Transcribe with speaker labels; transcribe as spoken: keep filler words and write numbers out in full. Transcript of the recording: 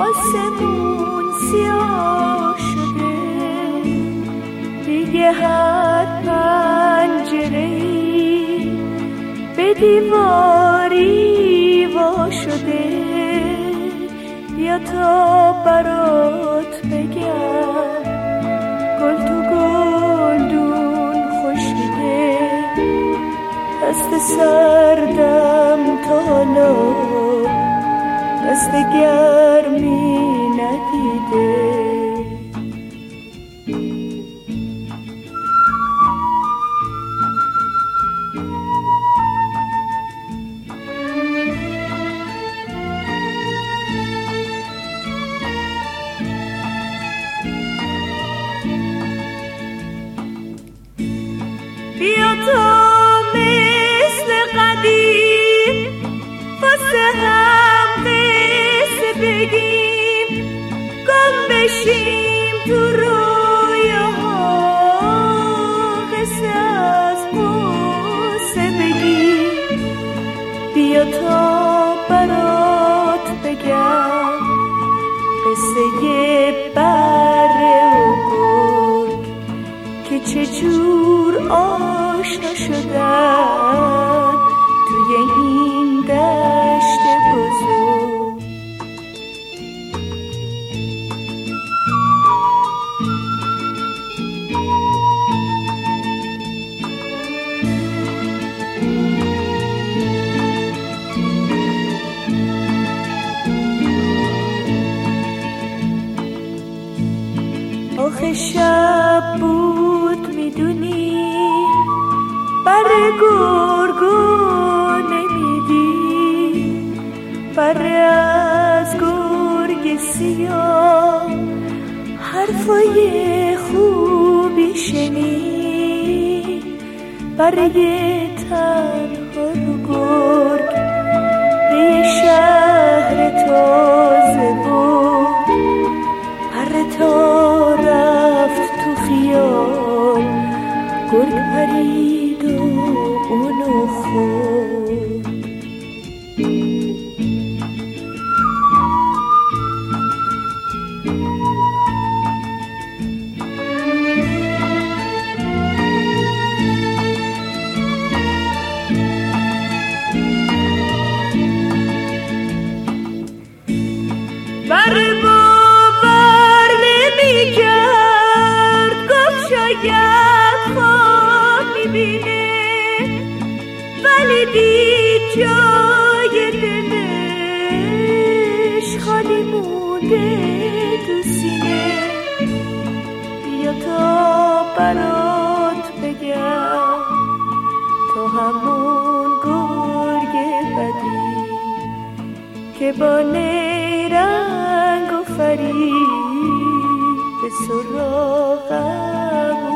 Speaker 1: آسمون سیاه شده، دیگه هر پنجره‌ای به دیواری وا شده. بیا تا برات بگم گل تو گلدون خشکیده، دست سردم تا حالا دست گرمی ندیده. بیا تا مثل قدیم واسه هم قصه بگیم، گم بشیم تو رویاها، قصه از قصه بگیم. بیا تا برات بگم قصه بره و گرگ که چجور آشنا شدن توی این دشت بزرگ. آخه شب بود میدونی بره گرگو نمیدی، بره از گرگ سیاه حرفای خوبی شنید، برای تنها رو گرگ به یه شهر تازه بود، پره تا رفت تو خیال گرگ پرید و اونو خورد. بره باور نمی کرد، گفت شاید خواب میبینه، ولی دید جای دلش خالی مونده تو سینه. بیا تا برات بگم تو همون گرگ بدی که با نیرنگ و فریب به سراغم